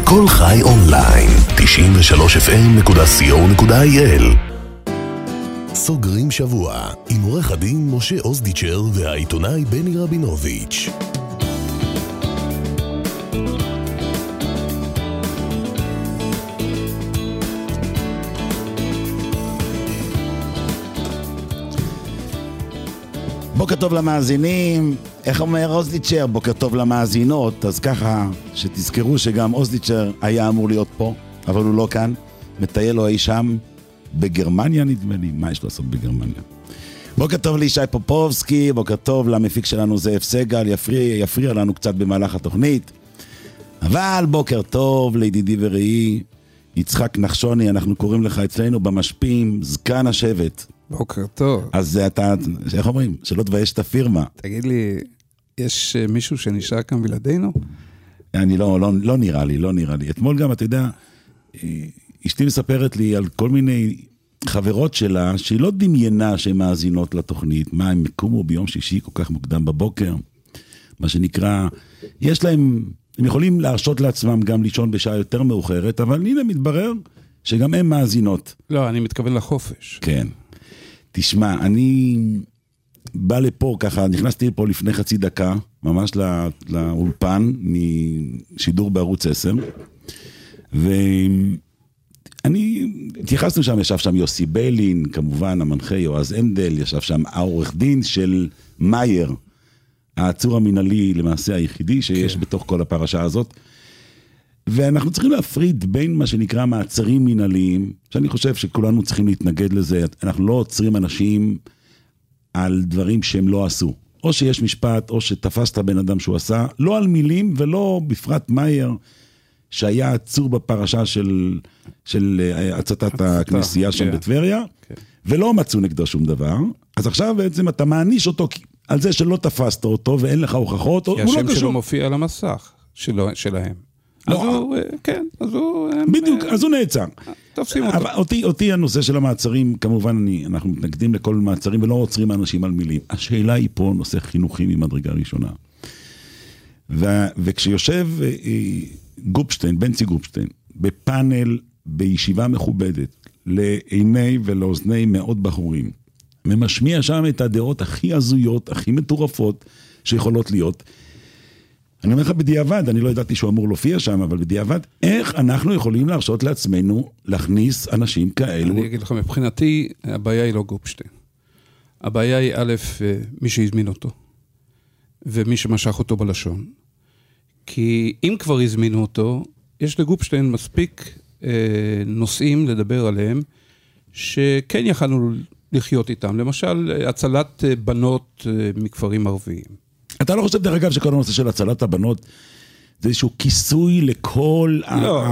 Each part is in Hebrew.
כל חי אונליין, 93fm.co.il. סוגרים שבוע עם עורך הדין משה אוזדיצ'ר והעיתונאי בני רבינוביץ'. בוקר טוב למאזינים, איך אומר אוזדיצ'ר? בוקר טוב למאזינות, אז ככה שתזכרו שגם אוזדיצ'ר היה אמור להיות פה, אבל הוא לא כאן, מטייל לו אי שם, בגרמניה נדמה לי, מה יש לעשות בגרמניה? בוקר טוב לישי פופובסקי, בוקר טוב למפיק שלנו זאב סגל, יפריע לנו קצת במהלך התוכנית, אבל בוקר טוב לידידי ורעי, יצחק נחשוני, אנחנו קוראים לך אצלנו במשפיעים, זקן השבט. בוקר טוב. אז אתה, איך אומרים? שלא תבייש את הפירמה. תגיד לי, יש מישהו שנשאר כאן בלעדינו? אני לא נראה לי. אתמול גם, אתה יודע, אשתי מספרת לי על כל מיני חברות שלה, שהיא לא דמיינה שהן מאזינות לתוכנית. מה, הם יקומו ביום שישי כל כך מוקדם בבוקר? מה שנקרא, יש להם, הם יכולים להרשות לעצמם גם לישון בשעה יותר מאוחרת, אבל הנה מתברר שגם הם מאזינות. לא, אני מתכוון לחופש. כן. תשמע, אני בא לפה ככה, נכנסתי לפה לפני חצי דקה, ממש לאולפן, משידור בערוץ 10, ואני, התייחסנו שם, ישב שם יוסי בלין, כמובן המנחה יועז אנדל, ישב שם העורך דין של מאייר, העצור המנהלי למעשה היחידי שיש בתוך כל הפרשה הזאת, ואנחנו צריכים להפריד בין מה שנקרא מעצרים מנהליים, שאני חושב שכולנו צריכים להתנגד לזה, אנחנו לא עוצרים אנשים על דברים שהם לא עשו. או שיש משפט, או שתפסת בן אדם שהוא עשה, לא על מילים ולא בפרט מאייר, שהיה עצור בפרשה של הצתת הכנסייה שם בטבריה, ולא מצאו נגדו שום דבר, אז עכשיו בעצם אתה מעניש אותו על זה שלא תפסת אותו ואין לך הוכחות, כי השם שלו מופיע על המסך שלהם. אז הוא... בדיוק, אז הוא נעצר. תופסים אותו. אבל אותי הנושא של המעצרים, כמובן אנחנו מתנגדים לכל מעצרים ולא עוצרים אנשים על מילים. השאלה היא פה נושא חינוכי ממדרגה ראשונה. וכשיושב גופשטיין, בנצי גופשטיין, בפאנל, בישיבה מכובדת, לעיני ולאוזני מאות בחורים, ומשמיע שם את הדעות הכי הזויות, הכי מטורפות שיכולות להיות, אני אומר לך בדיעבד, אני לא ידעתי שהוא אמור להופיע שם, אבל בדיעבד, איך אנחנו יכולים להרשות לעצמנו להכניס אנשים כאלו? אני אגיד לך, מבחינתי, הבעיה היא לא גופשטיין. הבעיה היא א', מי שהזמין אותו, ומי שמשך אותו בלשון. כי אם כבר הזמינו אותו, יש לגופשטיין מספיק נושאים לדבר עליהם, שכן יכלנו לחיות איתם. למשל, הצלת בנות מכפרים ערביים. אתה לא חושב דרך אגב שכל הנושא של הצלת הבנות זה איזשהו כיסוי לכל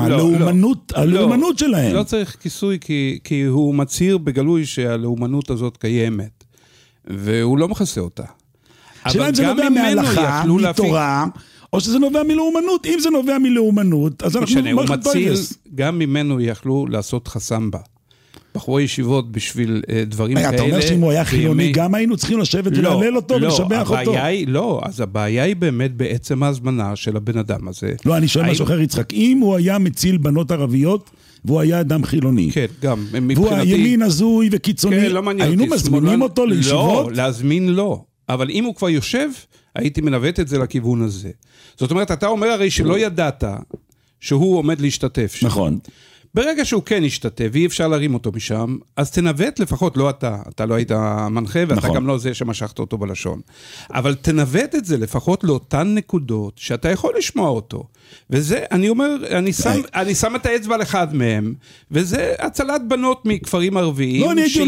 הלאומנות שלהם? לא צריך כיסוי כי הוא מצהיר בגלוי שהלאומנות הזאת קיימת והוא לא מכסה אותה. שאלה אם זה נובע מהלכה, מתורה, או שזה נובע מלאומנות. אם זה נובע מלאומנות, אז אנחנו מלכת טויבס. גם ממנו יכלו לעשות חסם בה. בחורי ישיבות בשביל דברים כאלה. אתה אומר שאם הוא היה חילוני, גם היינו צריכים לשבת ולהלל אותו ולשבח אותו. לא, אז הבעיה היא באמת בעצם ההזמנה של הבן אדם הזה. לא, אני שואל משהו אחר, יצחק. אם הוא היה מציל בנות ערביות, והוא היה אדם חילוני. כן, גם. והוא הימין הזוי וקיצוני, היינו מזמינים אותו לישיבות? לא, להזמין לא. אבל אם הוא כבר יושב, הייתי מנווט את זה לכיוון הזה. זאת אומרת, אתה אומר הרי שלא ידעת שהוא עומד להשתתף. נכון. ברגע שהוא כן ישתתף, ואי אפשר להרים אותו משם, אז תנווט לפחות, לא אתה לא היית מנחה, ואתה נכון. גם לא זה שמשכת אותו בלשון. אבל תנווט את זה לפחות לאותן נקודות, שאתה יכול לשמוע אותו. וזה, אני אומר, אני שם את האצבע על אחד מהם, וזה הצלת בנות מכפרים ערביים,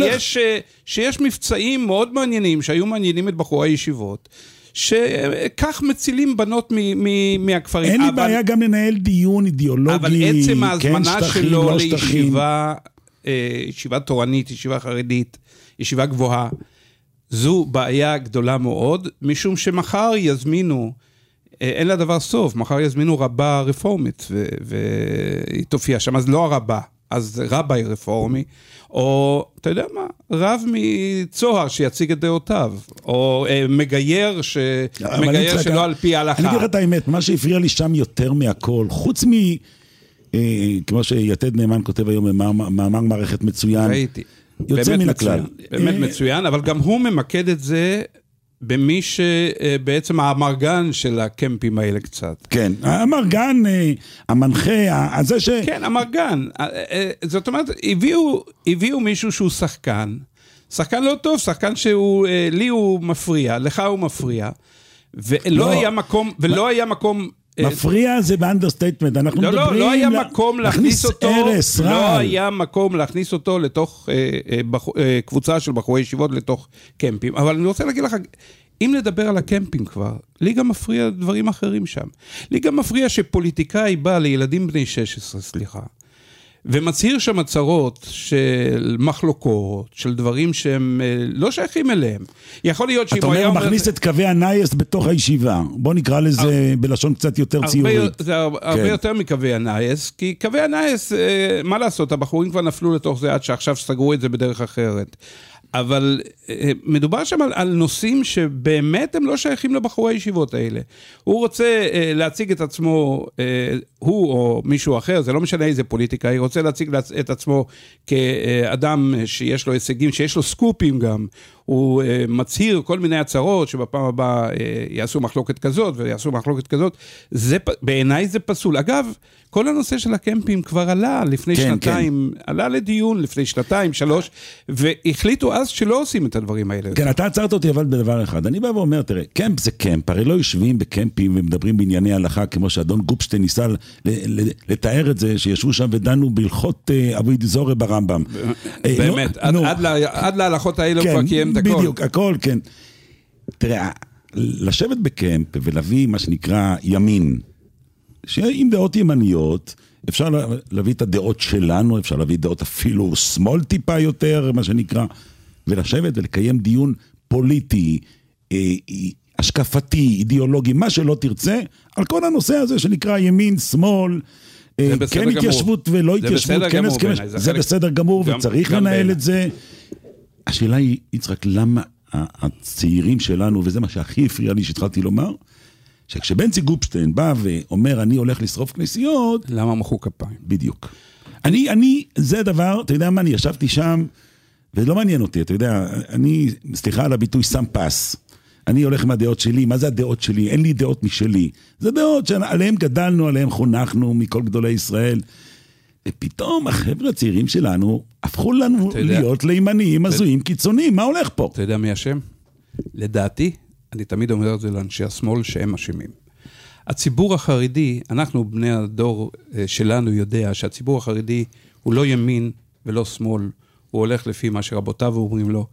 שיש מבצעים מאוד מעניינים, שהיו מעניינים את בחורי הישיבות, שכך מצילים בנות מהכפרים. אין לי בעיה גם לנהל דיון אידיאולוגי, אבל עצם ההזמנה שלו לא שטחים. ישיבה תורנית, ישיבה חרדית, ישיבה גבוהה, זו בעיה גדולה מאוד, משום שמחר יזמינו, אין לה דבר סוף, מחר יזמינו רבה רפורמית, והיא תופיע שם, אז לא הרבה, אז רבי רפורמי, או, אתה יודע מה, רב מצוהר שיציג את דעותיו, או מגייר שלא על פי ההלכה. אני אגיד לך את האמת, מה שהפריע לי שם יותר מהכל, חוץ כמו שיתד נאמן כותב היום, מאמר מערכת מצוין. ראיתי. יוצא מן הכלל. באמת מצוין, אבל גם הוא ממקד את זה במי שבעצם המרגן של הקמפים האלה קצת. כן, המרגן, המנחה, הזה ש... כן, המרגן. זאת אומרת, הביאו מישהו שהוא שחקן לא טוב, שחקן לי הוא מפריע, לך הוא מפריע, ולא היה מקום... מפריע זה באנדרסטייטמנט, אנחנו מדברים... לא היה מקום להכניס אותו, ארס, לא היה מקום להכניס אותו לתוך קבוצה של בחורי ישיבות, לתוך קמפים. אבל אני רוצה להגיד לך, אם נדבר על הקמפינג כבר, לי גם מפריע דברים אחרים שם. לי גם מפריע שפוליטיקאי בא לילדים בני 16, סליחה, ומצהיר שם הצהרות של מחלוקות, של דברים שהם לא שייכים אליהם. יכול להיות שאם הוא היה... אתה אומר, מכניס את קווי הנייס בתוך הישיבה. בוא נקרא לזה בלשון קצת יותר ציורית. זה הרבה יותר מקווי הנייס, כי קווי הנייס, מה לעשות, הבחורים כבר נפלו לתוך זה עד שעכשיו סגרו את זה בדרך אחרת. אבל מדובר שם על נושאים שבאמת הם לא שייכים לבחורי הישיבות האלה. הוא רוצה להציג את עצמו, הוא או מישהו אחר, זה לא משנה איזה פוליטיקה, הוא רוצה להציג את עצמו כאדם שיש לו הישגים, שיש לו סקופים גם, הוא מצהיר כל מיני הצהרות שבפעם הבאה יעשו מחלוקת כזאת ויעשו מחלוקת כזאת, בעיניי זה פסול. אגב, כל הנושא של הקמפים כבר עלה לפני שנתיים, עלה לדיון לפני 2-3, והחליטו אז שלא עושים את הדברים האלה. כן, אתה עצרת אותי אבל בדבר אחד. אני בא ואומר, תראה, קמפ זה קמפ, הרי לא יושבים בקמפים ומדברים בענייני הלכה, כמו שאדון גופשטיין ניסה לתאר את זה, שישבו שם ודנו בהלכות אבוי דזורי ברמב"ם. באמת, עד להלכות האלה כבר קיים את הכל. בדיוק, הכל, כן. תראה, לשבת בקמפ ולהביא מה שנקרא ימין, שעם דעות ימניות, אפשר להביא את הדעות שלנו, אפשר להביא דעות אפילו שמאל טיפה יותר, מה שנקרא, ולשבת ולקיים דיון פוליטי, השקפתי, אידיאולוגי, מה שלא תרצה, על כל הנושא הזה שנקרא ימין, שמאל, כן התיישבות ולא התיישבות, זה בסדר גמור, וצריך לנהל את זה. השאלה היא, יצחק, למה הצעירים שלנו, וזה מה שהכי הפריע לי שהתחלתי לומר, שכשבנצי גופשטיין בא ואומר, אני הולך לשרוף כנסיות... למה מחאו כפיים? בדיוק. זה דבר, אתה יודע מה, אני ישבתי שם, ולא מעניין אותי, אתה יודע, סליחה על הביטוי, שם פס. אני הולך עם הדעות שלי, מה זה הדעות שלי? אין לי דעות משלי. זה דעות שעליהם גדלנו, עליהם חונכנו מכל גדולי ישראל. ופתאום החבר'ה הצעירים שלנו הפכו לנו להיות לימניים, הזויים, קיצוניים. מה הולך פה? אתה יודע מי השם? לדעתי, אני תמיד אומר את זה לאנשי השמאל שהם אשמים. הציבור החרדי, אנחנו בני הדור שלנו יודע שהציבור החרדי הוא לא ימין ולא שמאל, הוא הולך לפי מה שרבותיו אומרים לו,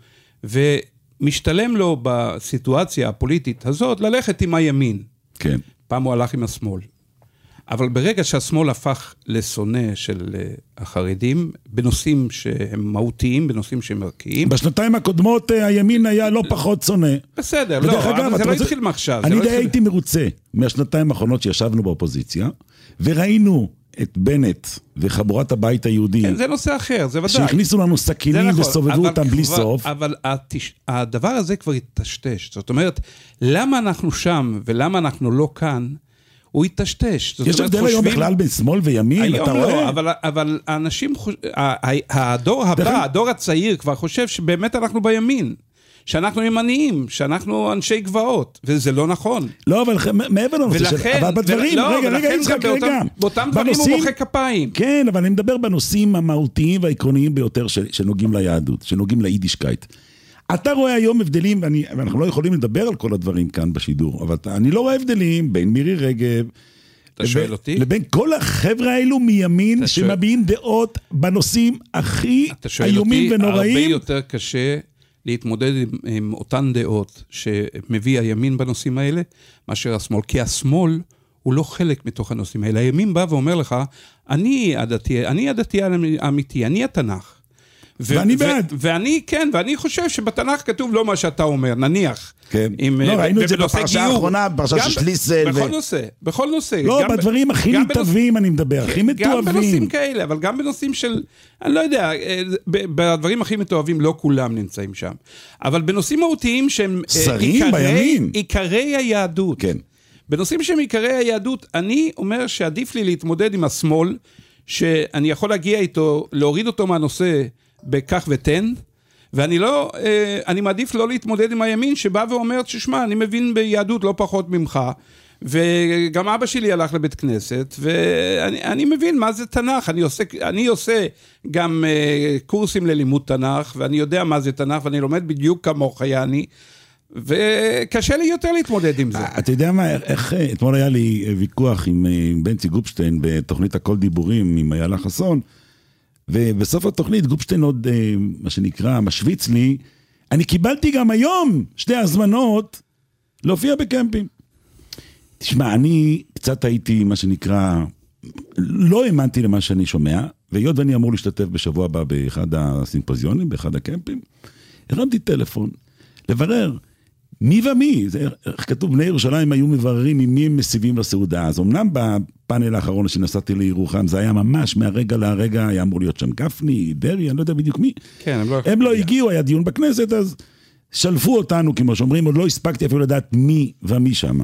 ומשתלם לו בסיטואציה הפוליטית הזאת ללכת עם הימין. כן. פעם הוא הלך עם השמאל. אבל ברגע שהשמאל הפך לשונא של החרדים, בנושאים שהם מהותיים, בנושאים שהם ערכיים. בשנתיים הקודמות הימין היה לא פחות שונא. בסדר, לא, אבל זה לא התחיל מעכשיו. אני די הייתי מרוצה מהשנתיים האחרונות שישבנו באופוזיציה, וראינו את בנט וחבורת הבית היהודי. כן, זה נושא אחר, זה ודאי. שהכניסו לנו סכינים וסובבו אותם בלי סוף. אבל הדבר הזה כבר התשתש. זאת אומרת, למה אנחנו שם ולמה אנחנו לא כאן, הוא יתשתש. יש הבדל היום בכלל בין שמאל וימין, אתה רואה? אבל האנשים, הדור הבא, הדור הצעיר כבר חושב שבאמת אנחנו בימין, שאנחנו ימניים, שאנחנו אנשי גבעות, וזה לא נכון. לא, אבל מעבר לנושא של... אבל בדברים, רגע, יצחק, רגע. באותם דברים הוא מוחא כפיים. כן, אבל אני מדבר בנושאים המהותיים והעקרוניים ביותר שנוגעים ליהדות, שנוגעים ליידישקייט. אתה רואה היום הבדלים, ואנחנו לא יכולים לדבר על כל הדברים כאן בשידור, אבל אני לא רואה הבדלים בין מירי רגב, לבין כל החבר'ה האלו מימין, שמביעים דעות בנושאים הכי איומים ונוראים. הרבה יותר קשה להתמודד עם אותן דעות שמביא הימין בנושאים האלה, מאשר השמאל, כי השמאל הוא לא חלק מתוך הנושאים האלה. הימין בא ואומר לך, אני הדתי האמיתי, אני התנ"ך. ואני בעד. ואני חושב שבתנ"ך כתוב לא מה שאתה אומר, נניח. כן. לא, ראינו את זה בפרשה האחרונה, בפרשה של שליסל. בכל נושא. לא, בדברים הכי מתאבים אני מדבר, הכי מתואבים. גם בנושאים כאלה, אבל גם בנושאים של, אני לא יודע, בדברים הכי מתואבים לא כולם נמצאים שם. אבל בנושאים מהותיים שהם עיקרי היהדות. כן. בנושאים שהם עיקרי היהדות, אני אומר שעדיף לי להתמודד עם השמאל, שאני יכול להגיע איתו, להוריד אותו מהנושא בכך ותן, ואני לא, אני מעדיף לא להתמודד עם הימין שבא ואומר, ששמע, אני מבין ביהדות לא פחות ממך, וגם אבא שלי הלך לבית כנסת, ואני מבין מה זה תנ"ך, אני עושה גם קורסים ללימוד תנ"ך, ואני יודע מה זה תנ"ך, ואני לומד בדיוק כמוך יעני, וקשה לי יותר להתמודד עם זה. אתה יודע מה, איך, אתמול היה לי ויכוח עם בנצי גופשטיין, בתוכנית הכל דיבורים עם איילה חסון, ובסוף התוכנית גופשטיין עוד, מה שנקרא, משוויץ לי, אני קיבלתי גם היום 2 הזמנות להופיע בקמפים. תשמע, אני קצת הייתי, מה שנקרא, לא האמנתי למה שאני שומע, והיות ואני אמור להשתתף בשבוע הבא באחד הסימפוזיונים, באחד הקמפים, הרמתי טלפון, לברר מי ומי, איך כתוב, בני ירושלים היו מבררים עם מי הם מסיבים לסעודה, אז אמנם בפאנל האחרון שנסעתי לירוחם, זה היה ממש מהרגע להרגע, היה אמור להיות שם גפני, דרי, אני לא יודע בדיוק מי, כן, הם לא הגיעו, היה דיון בכנסת, אז שלפו אותנו, כמו שאומרים, עוד לא הספקתי אפילו לדעת מי ומי שם.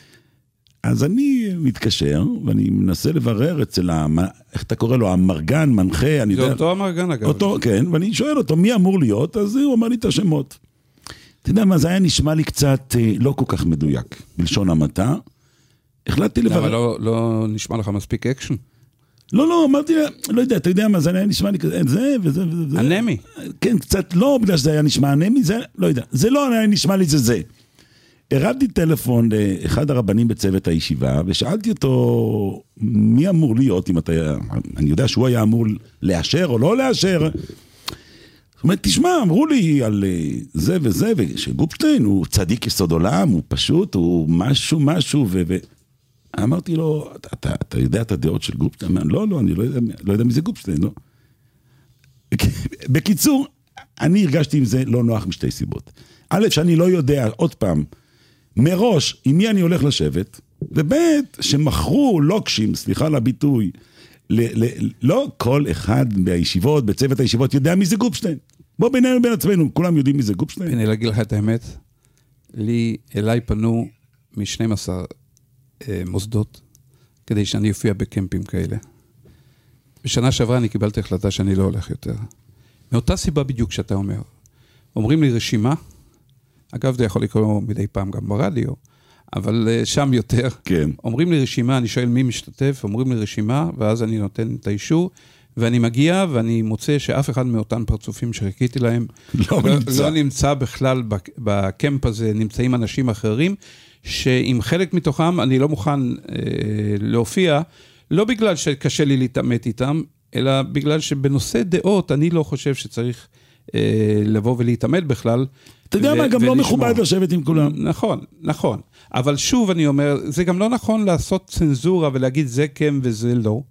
אז אני מתקשר, ואני מנסה לברר אצל, איך אתה קורא לו, המרגן, מנחה, זה אותו המרגן אגב. אותו, כן, ואני שואל אותו, מי אמור להיות? אז הוא אמר לי את השמות. אתה יודע מה, זה היה נשמע לי קצת לא כל כך מדויק, בלשון המעטה. החלטתי לברר. למה לא נשמע לך מספיק אקשן? לא, אמרתי, לא יודע, אתה יודע מה, זה היה נשמע לי כזה, זה וזה וזה. אנמי. כן, קצת לא בגלל שזה היה נשמע אנמי, זה, לא יודע, זה לא היה נשמע לי זה. הרמתי טלפון לאחד הרבנים בצוות הישיבה, ושאלתי אותו, מי אמור להיות, אם אתה, אני יודע שהוא היה אמור לאשר או לא לאשר, זאת אומרת, תשמע, אמרו לי על זה וזה, ושגופשטיין הוא צדיק יסוד עולם, הוא פשוט, הוא משהו, אמרתי לו, אתה יודע את הדעות של גופשטיין? לא, אני לא יודע מי זה גופשטיין, לא. בקיצור, אני הרגשתי עם זה לא נוח משתי סיבות. א', שאני לא יודע, עוד פעם, מראש, עם מי אני הולך לשבת, ובית שמכרו לוקשים, סליחה על הביטוי, לא כל אחד בישיבות, בצוות הישיבות, יודע מי זה גופשטיין. בוא בינינו בין עצמנו, כולם יודעים מי זה גופשטיין. אני אגיד לך את האמת, אליי פנו מ-12 מוסדות, כדי שאני אופיע בקמפים כאלה. בשנה שעברה אני קיבלתי החלטה שאני לא הולך יותר. מאותה סיבה בדיוק שאתה אומר. אומרים לי רשימה, אגב, זה יכול לקרוא מדי פעם גם ברדיו, אבל שם יותר. כן. אומרים לי רשימה, אני שואל מי משתתף, אומרים לי רשימה, ואז אני נותן את האישור, ואני מגיע ואני מוצא שאף אחד מאותן פרצופים שחיכיתי להם, לא נמצא בכלל בקמפ הזה, נמצאים אנשים אחרים, שעם חלק מתוכם אני לא מוכן להופיע, לא בגלל שקשה לי להתאמת איתם, אלא בגלל שבנושא דעות אני לא חושב שצריך לבוא ולהתאמת בכלל, אתה יודע מה, גם לא מכובד לשבת עם כולם. נכון. אבל שוב אני אומר, זה גם לא נכון לעשות צנזורה ולהגיד זה כן וזה לא.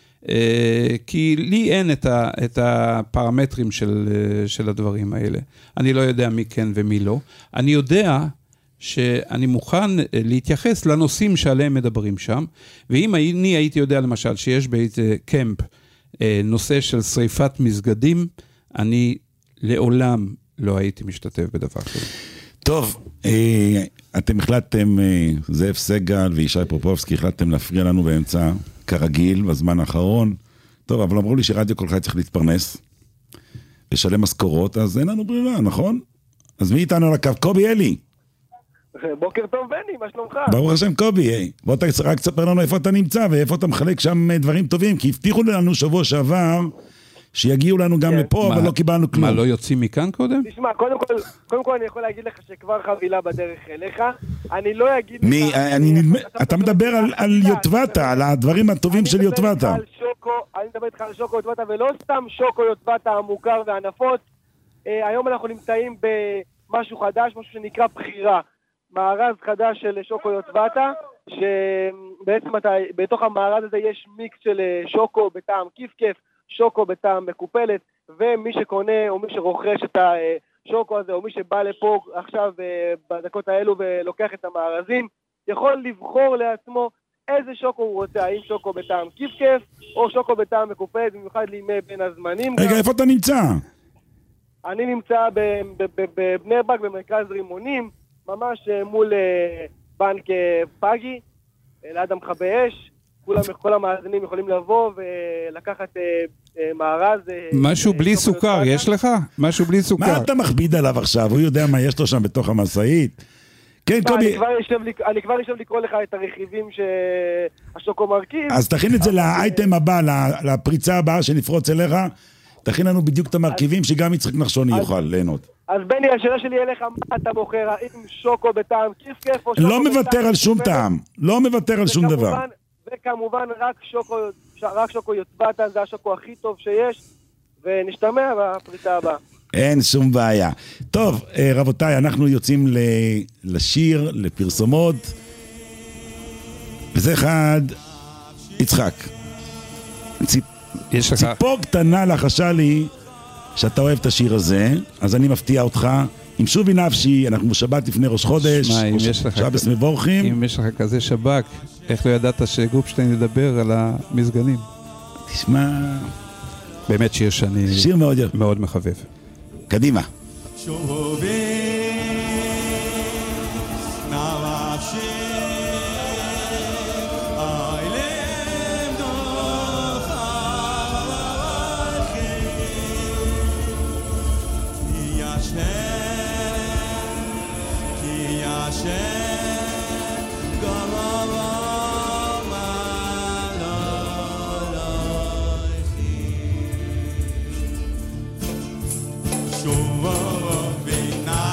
כי לי אין את הפרמטרים של הדברים האלה. אני לא יודע מי כן ומי לא. אני יודע שאני מוכן להתייחס לנושאים שעליהם מדברים שם. ואם אני הייתי יודע למשל שיש באיזה קמפ נושא של שריפת מסגדים, אני לעולם לא הייתי משתתף בדבר כזה. טוב, אתם החלטתם, זאב סגל וישי פופובסקי, החלטתם להפריע לנו באמצע, כרגיל, בזמן האחרון. טוב, אבל אמרו לי שרדיו כל חי צריך להתפרנס, לשלם משכורות, אז אין לנו ברירה, נכון? אז מי איתנו על הקו? קובי אלי. בוקר טוב בני, מה שלומך? ברוך השם קובי, בוא רק תספר לנו איפה אתה נמצא, ואיפה אתה מחלק שם דברים טובים, כי הבטיחו לנו שבוע שעבר, שיגיעו לנו גם לפה, אבל לא קיבלנו כלום. מה, לא יוצאים מכאן קודם? תשמע, קודם כל אני יכול להגיד לך שכבר חבילה בדרך אליך, אני לא אגיד לך... אתה מדבר על יוטבתה, על הדברים הטובים של יוטבתה. אני מדבר איתך על שוקו יוטבתה, ולא סתם שוקו יוטבתה המוכר והנפוץ. היום אנחנו נמצאים במשהו חדש, משהו שנקרא בחירה. מארז חדש של שוקו יוטבתה, שבעצם בתוך המארז הזה יש מיקס של שוקו בטעם כיף, שוקו בטעם מקופלת, ומי שקונה או מי שרוכש את השוקו הזה, או מי שבא לפה עכשיו בדקות האלו ולוקח את המארזים, יכול לבחור לעצמו איזה שוקו הוא רוצה, האם שוקו בטעם כיף, או שוקו בטעם מקופלת, במיוחד לימי בין הזמנים. רגע, איפה אתה נמצא? אני נמצא בבני ברק, במרכז רימונים, ממש מול בנק פאגי, ליד המכבי אש, כל המאזינים יכולים לבוא לקחת מארז. משהו בלי סוכר, יש לך? משהו בלי סוכר. מה אתה מכביד עליו עכשיו? הוא יודע מה יש לו שם בתוך המשאית? כן, קובי. אני כבר יושב לקרוא לך את הרכיבים שהשוקו מרכיב. אז תכין את זה לאייטם הבא, לפריצה הבאה שנפרוץ אליך. תכין לנו בדיוק את המרכיבים שגם יצחק נחשוני יוכל ליהנות. אז בני, השאלה שלי אליך, מה אתה בוחר? האם שוקו בטעם כיף או שוקו לא מוותר על שום טעם. לא מוותר על שום דבר. וכמובן רק שוקו יוטבתה, זה השוקו הכי טוב שיש, ונשתמע בפריצה הבאה. אין שום בעיה. טוב, רבותיי, אנחנו יוצאים לשיר, לפרסומות, וזה אחד, יצחק. ציפור קטנה לחשה לי שאתה אוהב את השיר הזה, אז אני מפתיע אותך. עם שובי נפשי, אנחנו שבת לפני ראש חודש, שבס מבורכים. אם יש לך כזה שבק, איך לא ידעת שגופשטיין ידבר על המסגנים? תשמע... באמת שיר שאני... שיר מאוד מחבב. קדימה. Shova vina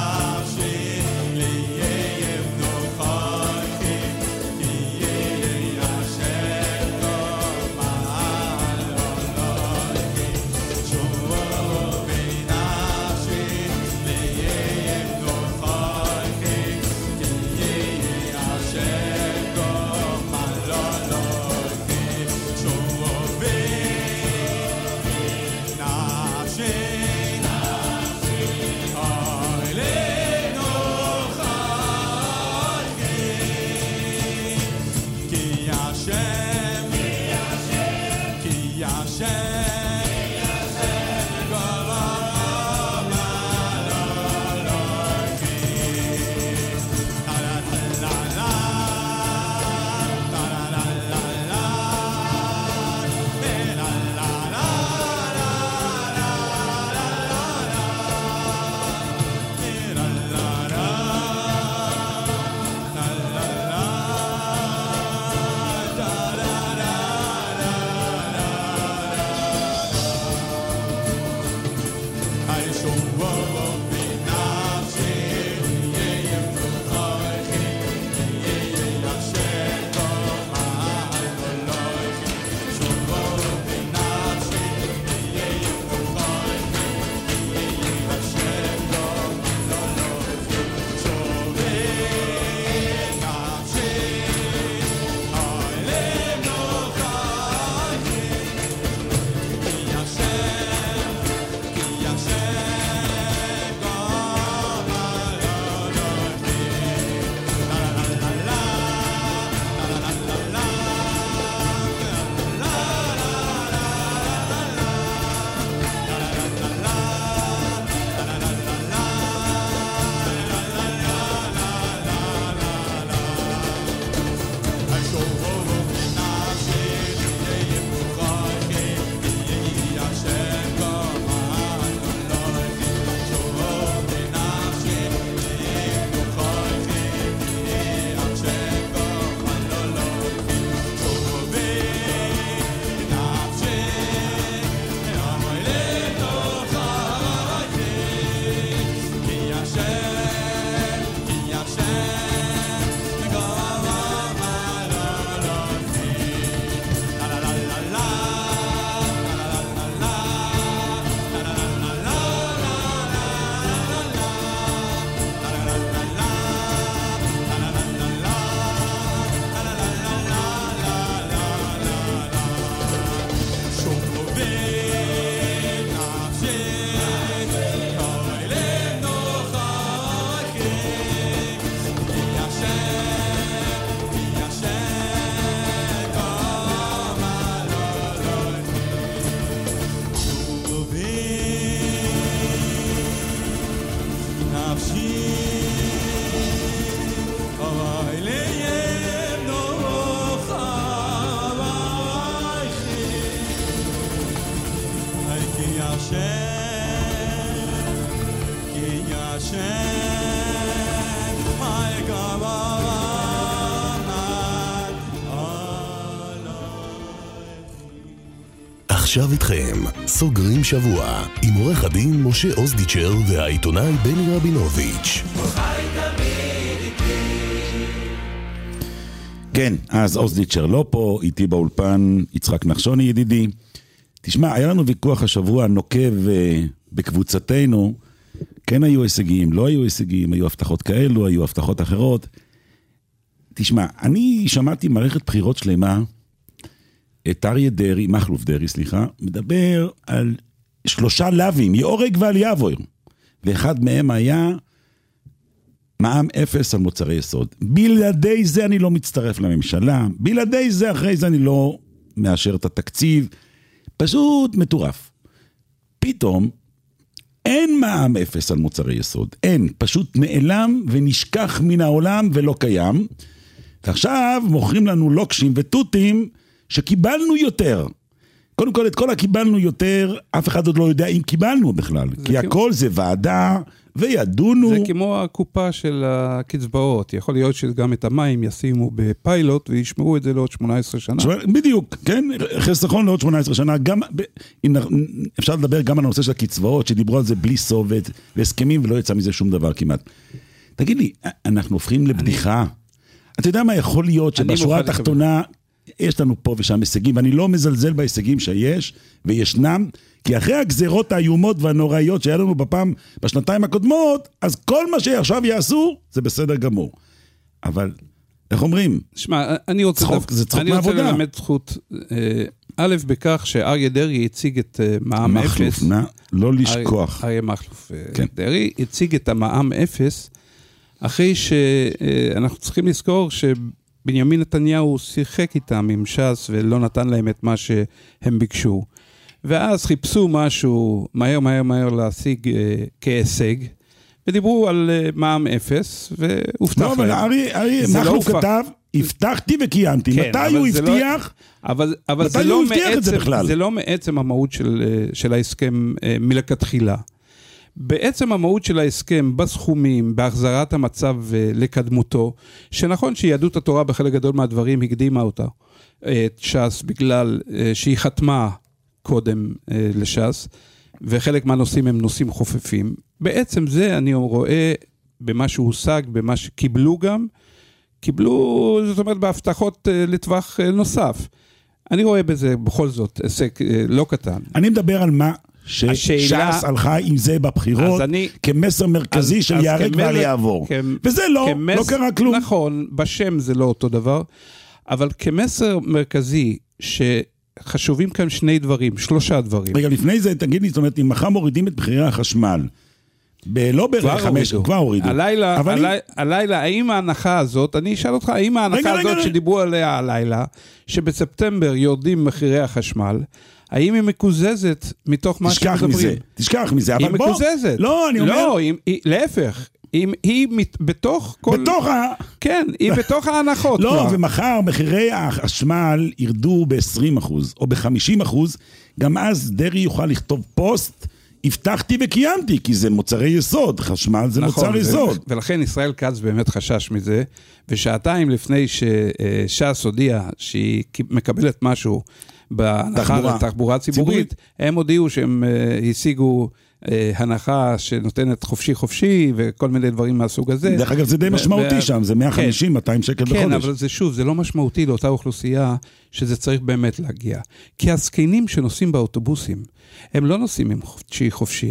עכשיו איתכם, סוגרים שבוע, עם עורך הדין משה אוזדיצ'ר והעיתונאי בני רבינוביץ'. כן, אז אוזדיצ'ר לא פה, איתי באולפן יצחק נחשוני ידידי. תשמע, היה לנו ויכוח השבוע נוקב בקבוצתנו, כן היו הישגים, לא היו הישגים, היו הבטחות כאלו, היו הבטחות אחרות. תשמע, אני שמעתי מערכת בחירות שלמה, את אריה דרי, מחלוף דרי, סליחה, מדבר על 3 לווים, יאורג ועל יבויר. ואחד מהם היה מע"מ 0 על מוצרי יסוד. בלעדי זה אני לא מצטרף לממשלה, בלעדי זה אחרי זה אני לא מאשר את התקציב. פשוט מטורף. פתאום אין מע"מ 0 על מוצרי יסוד. אין, פשוט נעלם ונשכח מן העולם ולא קיים. ועכשיו מוכרים לנו לוקשים וטוטים שקיבלנו יותר. קודם כל, את כל הקיבלנו יותר, אף אחד עוד לא יודע אם קיבלנו בכלל. כי הכל זה ועדה, וידונו. זה כמו הקופה של הקצבאות. יכול להיות שגם את המים ישימו בפיילוט, וישמרו את זה לעוד 18 שנה. בדיוק, כן? חיסכון לעוד 18 שנה. גם, אפשר לדבר גם על הנושא של הקצבאות, שדיברו על זה בלי סוף, והסכמים, ולא יצא מזה שום דבר כמעט. תגיד לי, אנחנו הופכים לבדיחה. אתה יודע מה יכול להיות שבשורה התחתונה יש לנו פה ושם הישגים, ואני לא מזלזל בהישגים שיש וישנם, כי אחרי הגזירות האיומות והנוראיות שהיה לנו בשנתיים הקודמות, אז כל מה שעכשיו יעשו, זה בסדר גמור. אבל, איך אומרים? שמע, אני רוצה ללמד זכות, א' בכך שאריה דרי הציג את מע"מ 0. מחלוף, לא לשכוח. אריה מחלוף דרי הציג את המע"מ 0, אחרי שאנחנו צריכים לזכור בנימין נתניהו שיחק איתם עם ש"ס ולא נתן להם את מה שהם ביקשו. ואז חיפשו משהו מהר להשיג כהישג, ודיברו על מע"מ 0, והובטח להם. לא, אבל ארי, מחלוף כתב, הבטחתי וקיימתי. מתי הוא הבטיח? אבל זה לא מעצם המהות של ההסכם מלכתחילה. בעצם המהות של ההסכם בסכומים, בהחזרת המצב לקדמותו, שנכון שיהדות התורה בחלק גדול מהדברים הקדימה אותה, את ש"ס בגלל שהיא חתמה קודם לש"ס, וחלק מהנושאים הם נושאים חופפים. בעצם זה אני רואה במה שהושג, במה שקיבלו גם, קיבלו, זאת אומרת, בהבטחות לטווח נוסף. אני רואה בזה בכל זאת עסק לא קטן. אני מדבר על מה שש"ס הלכה עם זה בבחירות, כמסר מרכזי של יהרג ועל יעבור. וזה לא קרה כלום. נכון, בשם זה לא אותו דבר, אבל כמסר מרכזי שחשובים כאן 3 דברים. רגע, לפני זה תגיד לי, זאת אומרת, אם מחר מורידים את מחירי החשמל, לא בערך 5, כבר הורידו. הלילה, האם ההנחה הזאת, אני אשאל אותך, האם ההנחה הזאת שדיברו עליה הלילה, שבספטמבר יורדים מחירי החשמל, האם היא מקוזזת מתוך מה שמדברים? תשכח מזה, אבל בוא. היא מקוזזת. לא, אני אומר. לא, להפך. היא בתוך כל... כן, היא בתוך ההנחות. לא, ומחר מחירי החשמל ירדו ב-20% או ב-50%, גם אז דרי יוכל לכתוב פוסט, הבטחתי וקיימתי, כי זה מוצרי יסוד, חשמל זה מוצר יסוד. ולכן ישראל כץ באמת חשש מזה, ושעתיים לפני שש"ס הודיע שהיא מקבלת משהו בהנחה לתחבורה ציבורית, הם הודיעו שהם השיגו הנחה שנותנת חופשי וכל מיני דברים מהסוג הזה. דרך אגב זה די משמעותי שם, זה 150-200 שקל בחודש. כן, אבל זה שוב, זה לא משמעותי לאותה אוכלוסייה שזה צריך באמת להגיע. כי הזקנים שנוסעים באוטובוסים, הם לא נוסעים עם חופשי,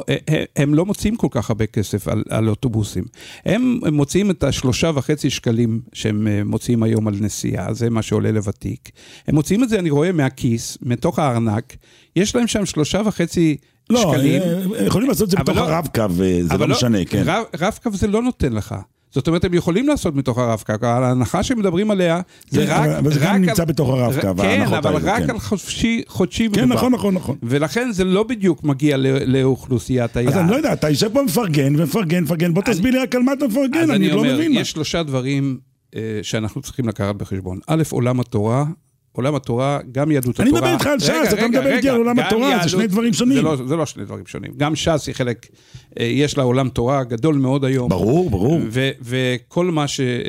הם לא מוצאים כל כך הרבה כסף על אוטובוסים. הם מוצאים את 3.5 שקלים שהם מוצאים היום על נסיעה, זה מה שעולה לוותיק. הם מוצאים את זה, אני רואה, מהכיס, מתוך הארנק, יש להם שם 3.5 שקלים. לא, יכולים לעשות את זה בתוך הרב-קו, זה לא משנה, כן. רב-קו זה לא נותן לך. זאת אומרת, הם יכולים לעשות מתוך הרב-קו, ההנחה שמדברים עליה, זה רק... אבל זה גם נמצא בתוך הרב-קו, כן, אבל רק על חודשי מדובר. כן, נכון. ולכן זה לא בדיוק מגיע לאוכלוסיית היעד. אז אני לא יודע, אתה יושב פה מפרגן, בוא תסביר לי רק על מה אתה מפרגן, אני לא מבין. יש 3 דברים שאנחנו צריכים לקחת בחשבון. א', עולם התורה עולם התורה, גם יהדות אני התורה. מדבר איתך על ש"ס, אתה מדבר איתי על עולם התורה, זה שני דברים שונים. זה לא שני דברים שונים. גם ש"ס היא חלק, יש לה עולם תורה גדול מאוד היום. ברור, ברור. וכל מה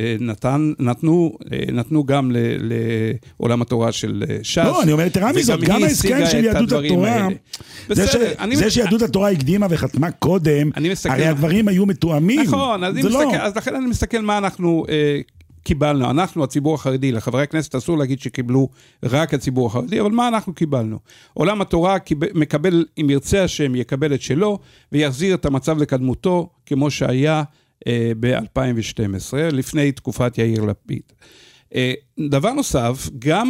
נתנו גם לעולם התורה של ש"ס. לא, אני אומר, תראה מזאת, גם ההסכם של יהדות התורה, זה שיהדות התורה הקדימה וחתמה קודם, הרי הדברים היו מתואמים. נכון, אז לכן אני מסתכל מה אנחנו קיבלנו. אנחנו, הציבור החרדי, לחברי הכנסת אסור להגיד שקיבלו רק הציבור החרדי, אבל מה אנחנו קיבלנו? עולם התורה מקבל, אם ירצה השם, יקבל את שלו, ויחזיר את המצב לקדמותו, כמו שהיה ב-2012, לפני תקופת יאיר לפיד. דבר נוסף, גם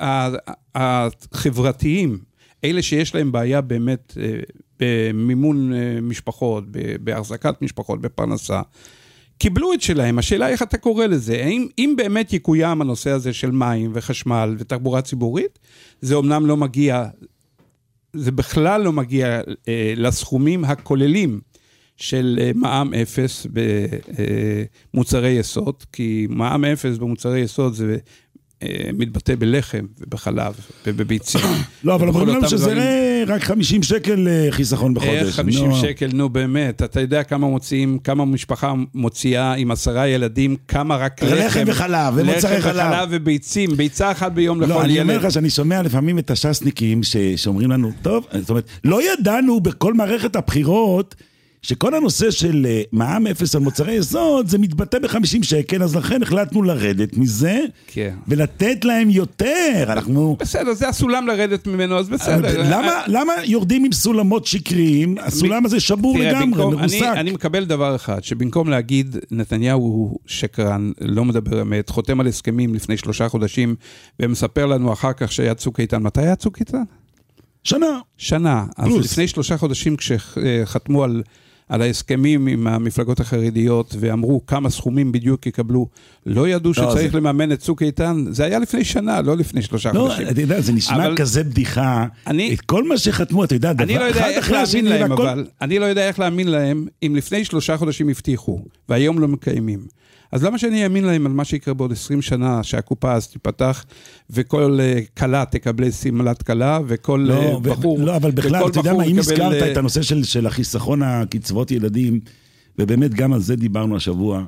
החברתיים, אלה שיש להם בעיה באמת במימון משפחות, בהחזקת משפחות, בפרנסה, קיבלו את שלהם. השאלה איך אתה קורא לזה? אם באמת יקוים הנושא הזה של מים וחשמל ותחבורה ציבורית, זה אומנם לא מגיע, זה בכלל לא מגיע לסכומים הכוללים של מע"מ אפס במוצרי יסוד, כי מע"מ אפס במוצרי יסוד זה מתבטא בלחם ובחלב ובביצים. לא, אבל אומרים לנו שזה רק 50 שקל חיסכון בחודש. 50 שקל, נו באמת. אתה יודע כמה משפחה מוציאה עם 10 ילדים, כמה רק לחם וחלב, ומוצרי חלב. לחם וחלב וביצים, ביצה אחת ביום לכל ילד. לא, אני אומר לך שאני שומע לפעמים את הש"סניקים שאומרים לנו, טוב, זאת אומרת, לא ידענו בכל מערכת הבחירות, שכל הנושא של מע"מ אפס על מוצרי יסוד, זה מתבטא ב-50 שקל, אז לכן החלטנו לרדת מזה, כן. ולתת להם יותר. אנחנו... בסדר, זה הסולם לרדת ממנו, אז בסדר. למה יורדים עם סולמות שקריים? הסולם הזה שבור לגמרי, מרוסק. אני מקבל דבר אחד, שבמקום להגיד, נתניהו הוא שקרן, לא מדבר אמת, חותם על הסכמים לפני 3 חודשים, ומספר לנו אחר כך שהיה צוק איתן. מתי היה צוק איתן? שנה. אז לפני 3 חודשים כשחתמו על ההסכמים עם המפלגות החרדיות, ואמרו כמה סכומים בדיוק יקבלו, לא ידעו שצריך לממן את צוק איתן, זה היה לפני שנה, לא לפני 3 חודשים. לא, אתה יודע, זה נשמע כזה בדיחה, את כל מה שחתמו, אתה יודע, אני לא יודע איך להאמין להם, אבל, אני לא יודע איך להאמין להם, אם לפני 3 חודשים הבטיחו, והיום לא מקיימים. אז למה שאני אאמין להם על מה שיקרה בעוד 20 שנה, שהקופה אז תיפתח, וכל קלה תקבל סימלת קלה, וכל בחור... לא, אבל בכלל, אתה יודע מה, אם הזכרת את הנושא של החיסכון הקצבאות ילדים, ובאמת גם על זה דיברנו השבוע,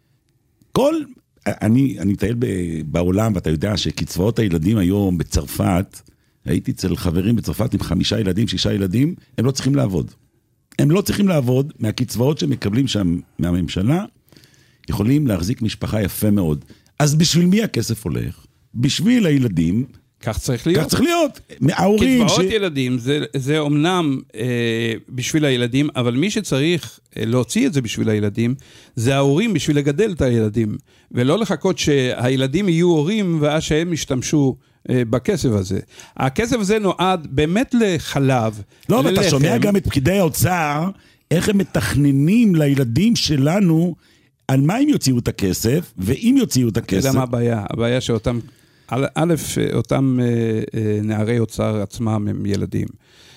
אני מטייל בעולם, ואתה יודע שקצבאות הילדים היום בצרפת, הייתי אצל חברים בצרפת עם 5 ילדים, 6 ילדים, הם לא צריכים לעבוד. הם לא צריכים לעבוד מהקצבאות שמקבלים שם מהממשלה, יכולים להחזיק משפחה יפה מאוד. אז בשביל מי הכסף הולך? בשביל הילדים. כך צריך להיות. כך צריך להיות. ההורים קצבאות ילדים, זה אומנם בשביל הילדים, אבל מי שצריך להוציא את זה בשביל הילדים, זה ההורים בשביל לגדל את הילדים. ולא לחכות שהילדים יהיו הורים, ואז שהם ישתמשו בכסף הזה. הכסף הזה נועד באמת לחלב. לא, אבל אתה שומע גם את פקידי האוצר, איך הם מתכננים לילדים שלנו, על מה הם יוציאו את הכסף, ואם יוציאו את הכסף... אתה יודע מה הבעיה? הבעיה שאותם, אותם נערי אוצר עצמם הם ילדים.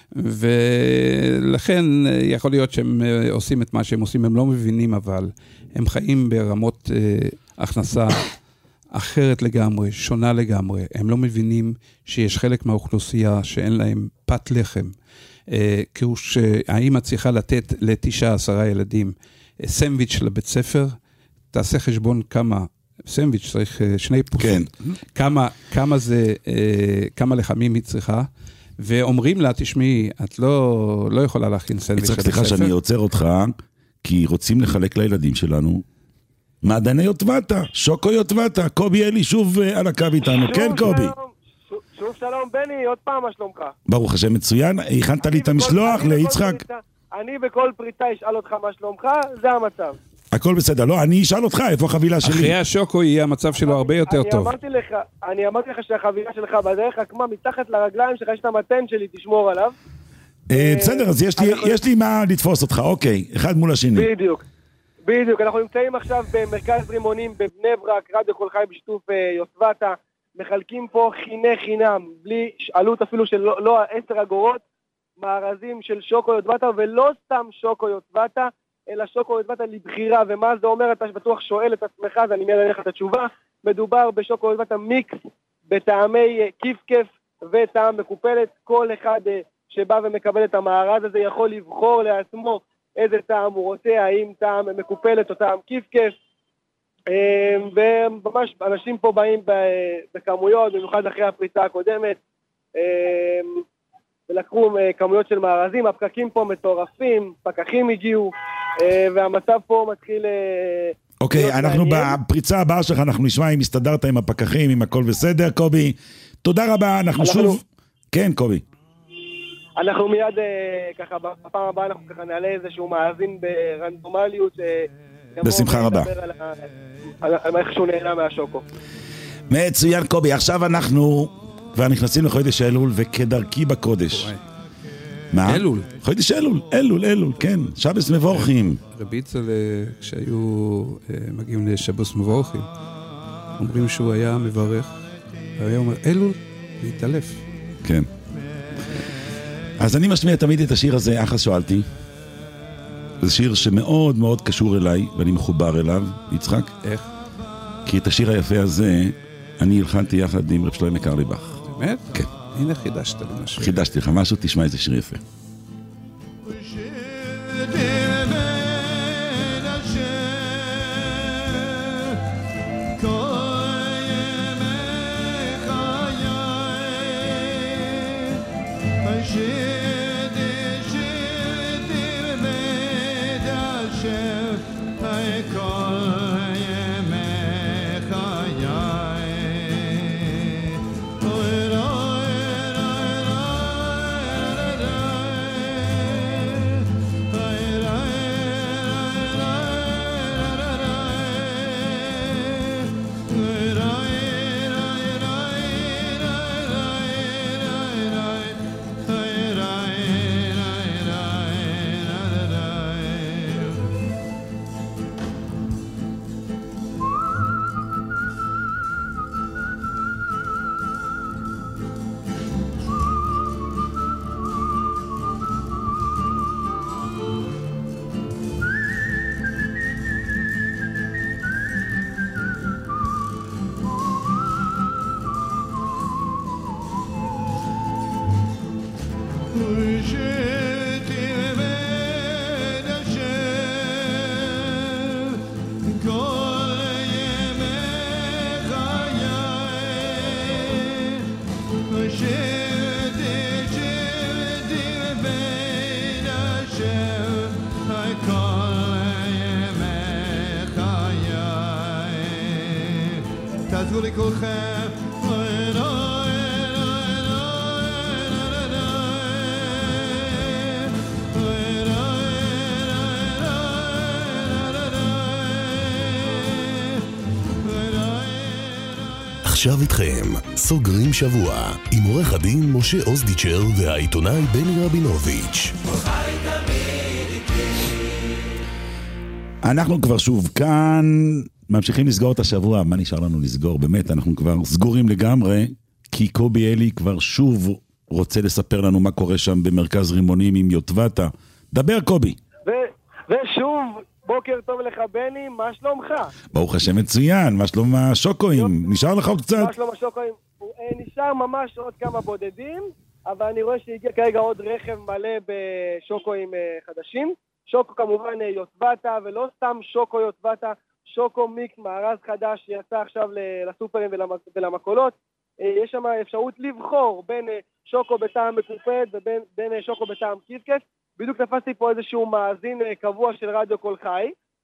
ולכן יכול להיות שהם עושים את מה שהם עושים, הם לא מבינים, אבל הם חיים ברמות הכנסה אחרת לגמרי, שונה לגמרי. הם לא מבינים שיש חלק מהאוכלוסייה שאין להם פת לחם. כאילו שהאמא צריכה לתת ל9-10 ילדים סנדוויץ' לבית ספר, תעשה חשבון כמה, סנדוויץ' צריך 2 פרוסות, כמה לחמים היא צריכה, ואומרים לה, תשמעי, את לא יכולה להכין סנדוויץ' לבית ספר. סליחה שאני עוצר אותך, כי רוצים לחלק לילדים שלנו, מעדני יוטבתה, שוקו יוטבתה, קובי אלי שוב על הקו איתנו, כן קובי. שוב שלום בני, עוד פעם מה שלומך? ברוך השם מצוין, הכנת לי את המשלוח ליצחק. אני בכל פריצה אשאל אותך מה שלומך, זה המצב. הכל בסדר, לא, אני אשאל אותך, איפה החבילה שלי? אחרי השוקו יהיה המצב שלו הרבה יותר טוב. אני אמרתי לך שהחבילה שלך בדרך עקמה מתחת לרגליים שלך, יש את המתן שלי, תשמור עליו. בסדר, אז יש לי מה לתפוס אותך, אוקיי, אחד מול השני. בדיוק, אנחנו נמצאים עכשיו במרכז רימונים בבני ברק, רדיו כל חי בשיתוף יוטבתה, מחלקים פה חינם, בלי עלות אפילו של לא 10 אגורות, מארזים של שוקו יוטבתה, ולא סתם שוקו יוטבתה, אלא שוקו יוטבתה לבחירה, ומה זה אומר, אתה בטוח שואל את עצמך, ואני מיד אליך את התשובה, מדובר בשוקו יוטבתה מיקס בטעמי כיף וטעם מקופלת. כל אחד שבא ומקבל את המארז הזה יכול לבחור לעצמו איזה טעם הוא רוצה, האם טעם מקופלת או טעם כיף. וממש אנשים פה באים בכמויות, במיוחד אחרי הפריצה הקודמת, ולקחו כמויות של מארזים. הפקקים פה מטורפים, פקחים הגיעו, והמצב פה מתחיל... אוקיי, אנחנו בפריצה הבאה שלך, אנחנו נשמע אם הסתדרת עם הפקחים, אם הכל בסדר, קובי. תודה רבה, אנחנו שוב... כן, קובי. אנחנו מיד, ככה, בפעם הבאה אנחנו ככה נעלה איזשהו מאזין ברנדומליות, בשמחה רבה. על איך שהוא נהנה מהשוקו. מצוין, קובי. עכשיו אנחנו כבר נכנסים לחודש אלול, וכדרכי בקודש. מה? אלול. חודש אלול, כן. שבס מבורכים. רבי יצחק, כשהיו מגיעים לשבס מבורכים, אומרים שהוא היה מברך, והיה אומר, אלול, להתעלף. כן. אז אני משמיע תמיד את השיר הזה, אחס שואלתי. זה שיר שמאוד מאוד קשור אליי, ואני מחובר אליו, יצחק. איך? כי את השיר היפה הזה, אני הלחנתי יחד עם רב שלמה קרליבך. באמת? כן. הנה חידשת לי משהו. חידשתי לך משהו, תשמע איזה שיר יפה. תעזרו לי כולכם. עכשיו איתכם, סוגרים שבוע, עם עורך הדין משה אוזדיצ'ר והעיתונאי בני רבינוביץ'. אנחנו כבר שוב כאן, ממשיכים לסגור את השבוע. מה נשאר לנו לסגור? באמת, אנחנו כבר סגורים לגמרי, כי קובי אלי כבר שוב רוצה לספר לנו מה קורה שם במרכז רימונים עם יוטבתה. דבר קובי. ושוב, בוקר טוב לך בני, מה שלומך? ברוך השם מצוין, מה שלום השוקואים? נשאר לך עוד קצת? מה שלום השוקואים? נשאר ממש עוד כמה בודדים, אבל אני רואה שהגיע כרגע עוד רכב מלא בשוקואים חדשים. שוקו כמובן יוטבתה, ולא סתם שוקו יוטבתה, שוקו מיקס, מארז חדש שיצא עכשיו לסופרים ולמקולות. יש שם אפשרות לבחור בין שוקו בטעם מקופד ובין שוקו בטעם קיסקס. בדיוק תפסתי פה איזשהו מאזין קבוע של רדיו קול חי,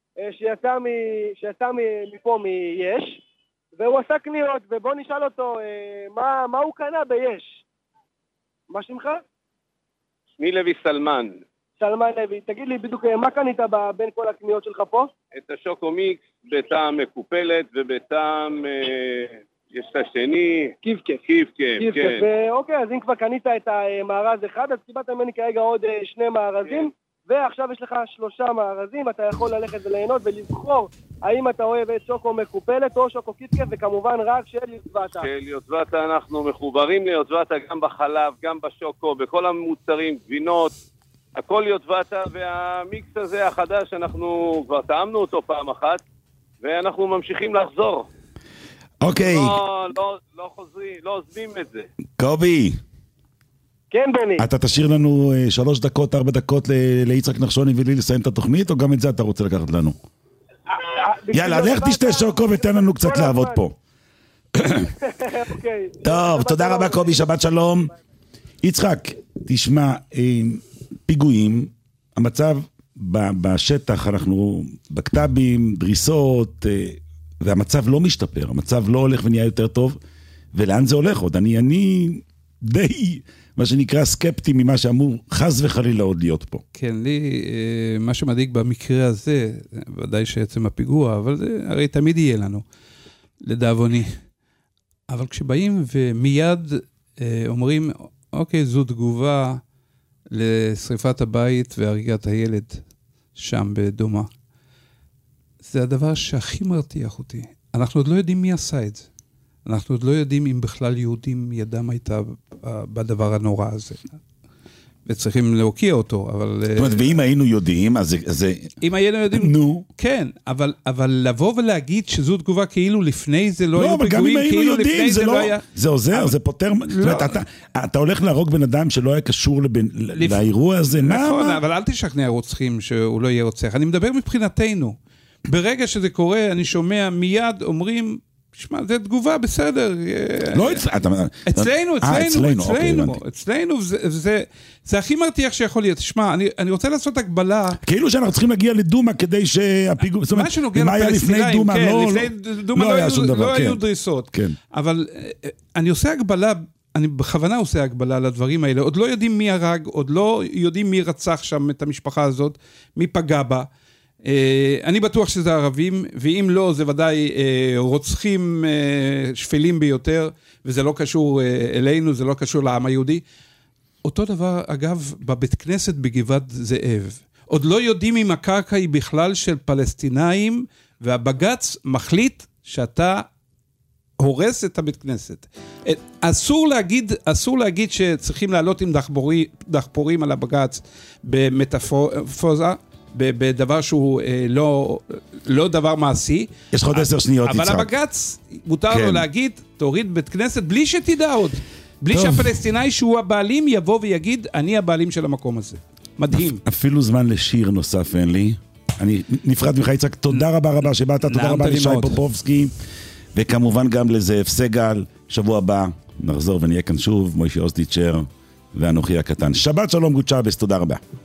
שיצא מפה מיש, והוא עשה קניות, ובוא נשאל אותו מה הוא קנה ביש. מה שמך? שמי לוי סלמן. סלמן לוי, תגיד לי בדיוק מה קנית בין כל הקניות שלך פה? את השוקו מיקס בטעם מקופלת ובטעם, יש את השני, קיפקף, כן. אוקיי, אז אם כבר קנית את המארז אחד, אז קיבלת ממני כרגע עוד 2 מארזים, ועכשיו יש לך 3 מארזים, אתה יכול ללכת וליהנות ולבחור האם אתה אוהב את שוקו מקופלת או שוקו קיפקף, וכמובן רק של יוטבתה. של יוטבתה אנחנו מחוברים ליוטבתה גם בחלב, גם בשוקו, בכל המוצרים, גבינות, הכל יוטבתה, והמיקס הזה החדש, אנחנו כבר טעמנו אותו פעם אחת, ואנחנו ממשיכים לחזור. אוקיי. לא חוזרים, לא עוזבים את זה. קובי. כן, בני. אתה תשאיר לנו 3 דקות, 4 דקות ליצחק נחשוני ולי לסיים את התוכנית, או גם את זה אתה רוצה לקחת לנו? יאללה, לך תשתה שוקו ותן לנו קצת לעבוד פה. טוב, תודה רבה קובי, שבת שלום. יצחק, תשמע, פיגועים, המצב בשטח, אנחנו בכתבים, דריסות, והמצב לא משתפר, המצב לא הולך ונהיה יותר טוב, ולאן זה הולך עוד? אני די, מה שנקרא סקפטי ממה שאמור חס וחלילה עוד להיות פה. כן, לי, מה שמדאיג במקרה הזה, ודאי שעצם הפיגוע, אבל זה הרי תמיד יהיה לנו, לדאבוני. אבל כשבאים ומיד אומרים, אוקיי, זו תגובה לשריפת הבית והריגת הילד שם בדומה. זה הדבר שהכי מרתיח אותי. אנחנו עוד לא יודעים מי עשה את זה. אנחנו עוד לא יודעים אם בכלל יהודים ידם הייתה בדבר הנורא הזה. וצריכים להוקיע אותו, אבל... זאת אומרת, ואם היינו יודעים, אז זה... אם היינו יודעים... נו. כן, אבל לבוא ולהגיד שזו תגובה כאילו לפני זה לא היו פיגועים, כאילו לפני זה לא היה... זה עוזר, זה פותר... זאת אומרת, אתה הולך להרוג בן אדם שלא היה קשור לאירוע הזה, נכון, אבל אל תשכנע רוצחים שהוא לא יהיה רוצח. אני מדבר מבחינתנו. ברגע שזה קורה, אני שומע מיד אומרים... תשמע, זה תגובה בסדר. לא אצלנו, זה הכי מרתיח שיכול להיות. תשמע, אני רוצה לעשות הקבלה. כאילו שאנחנו צריכים להגיע לדומה כדי שהפיגוע, מה שנוגע לפלסטינאים, לפני דומה לא היו דריסות. אבל אני עושה הקבלה, אני בכוונה עושה הקבלה לדברים האלה. עוד לא יודעים מי הרג, עוד לא יודעים מי רצח שם את המשפחה הזאת, מי פגע בה. אני בטוח שזה ערבים, ואם לא, זה ודאי רוצחים שפלים ביותר, וזה לא קשור אלינו, זה לא קשור לעם היהודי. אותו דבר, אגב, בבית כנסת בגבעת זאב. עוד לא יודעים אם הקרקע היא בכלל של פלסטינאים, והבג"ץ מחליט שאתה הורס את הבית כנסת. אסור להגיד שצריכים לעלות עם דחפורים על הבג"ץ במטאפוזה, בדבר שהוא לא דבר מעשי. יש לך עוד 10 שניות, אבל הבג"ץ, מותר לו להגיד, תוריד בית כנסת, בלי שתדע עוד. בלי שהפלסטינאי שהוא הבעלים יבוא ויגיד, אני הבעלים של המקום הזה. מדהים. אפילו זמן לשיר נוסף אין לי. אני נפרד ממך יצחק, תודה רבה שבאת, תודה רבה לשי פופובסקי, וכמובן גם לזאב סגל. שבוע הבא נחזור ונהיה כאן שוב, מוישי אוסדיצ'ר ואנוכי הקטן. שבת שלום, גוד שבס, תודה רבה.